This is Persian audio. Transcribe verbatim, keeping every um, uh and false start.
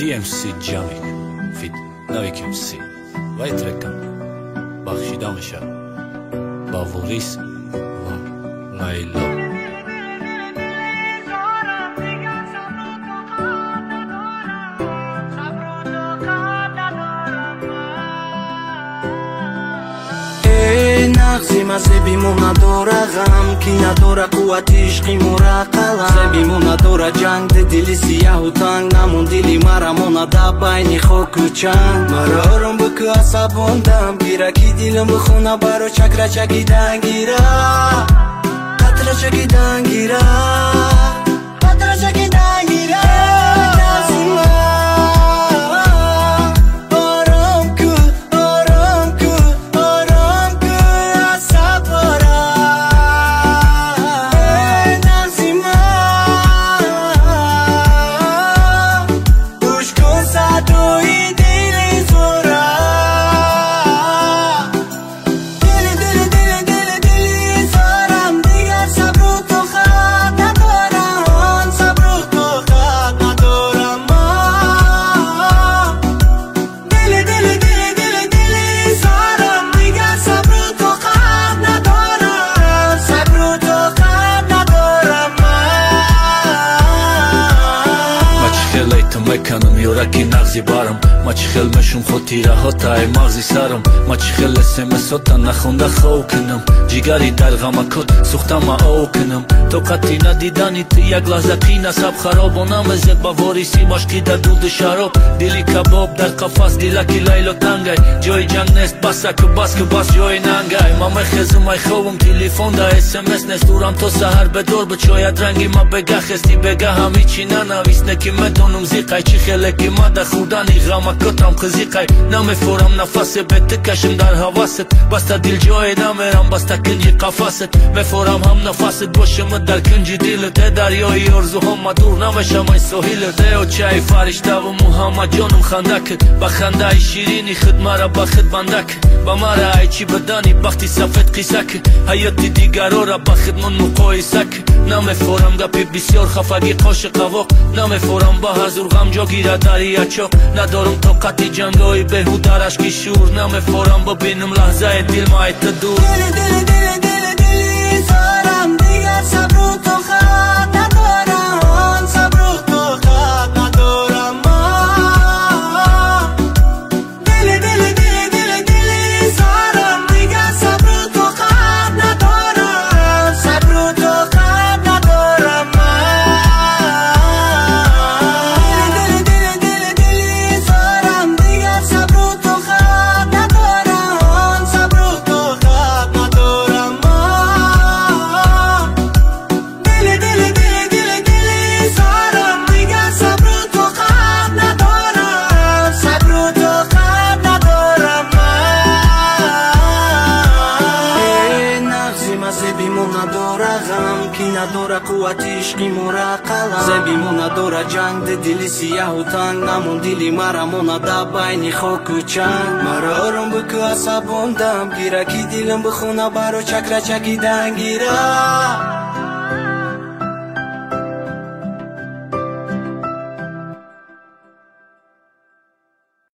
دی ام سی جامیک فیت نویک ام سی و این ترکم بخشیده میشه با وریس و لیلا. نغزی مذهبیمون نداره غم کی نداره قوت عشقی مورا قلم زبیمون نداره جنگ ده دلی سیاه و تنگ نمون دلی مرمون ده بین خاک و چنگ مرا آرام بکو عصباندم گیره کی دلم بخونه برا چکره چکیدن گیره قطره چکیدن گیره قطره چکیدن گیره مکنم یورکی نغزی بارم ما چی خیل مشون خود تیره ها تای مغزی سرم ما چی خیل اسمس ها تا نخونده خو کنم جیگری در غم کد سوختم ما او کنم تو قطی ندیدنی تی یک لحظه کی نصب خراب و نمزد با واریسی مشکی در دود شراب دلی کباب در قفص دیلکی لیل و تنگای جای جنگ نیست بسه که بس که بس جای ننگای ما مخزم مای خوبم تلیفون دا اسمس نیست دورم تو سهر به دور بچاید رنگی ما بگه خستی بگه همی چی ننویس نکی مدونم زیقای چی خیلی که ما در خودانی غم کتم خزیقای نمیفورم نفس بهت کشم در حواست بسته دل جای نمیرم بسته کنجی قفاست میفورم هم نفست باشم در کنجی دلت دریای ارزوهم دور نمیشم این ساحلت و چای فرشته و محمد جانم خنده کد با خنده شیرینی خود مرا با خود بنده کد با مرا ای چی بدانی بختی سفید قیسه کد حیاتی دیگرو را با خود من مقایسه کد نمیفورم گپی بسیار خفگی قاش قواق نمیفورم با حضور غم جا گیره دریا چاق ندارم طاقت جنگای بهوده رشکی شور نمیفورم ببینم لحظه دل مایت دور دل دل دل دل دلی زارم دیگر صبر و طاقت ندارم صبر و طاقت ندارم دل دل دل دل دلی زارم دیگر صبر و طاقت ندارم صبر و طاقت ندارم دل دل دل دلی زارم دیگر صبر و طاقت ندارم صبر و طاقت ندارم دل دل دل دل دلی زارم دیگر صبر و طاقت ندارم صبر و طاقت ندارم نغزی مذهبیمون نداره غم کی نداره قوت عشقی مورا قلم زبیمون نداره جنگ ده دلی سیاه و تنگ نمون دلی مرمون ده بین خاک و چنگ مرا آرام بکو عصباندم گیره کی دلم بخونه برا چکره چکیدن گیره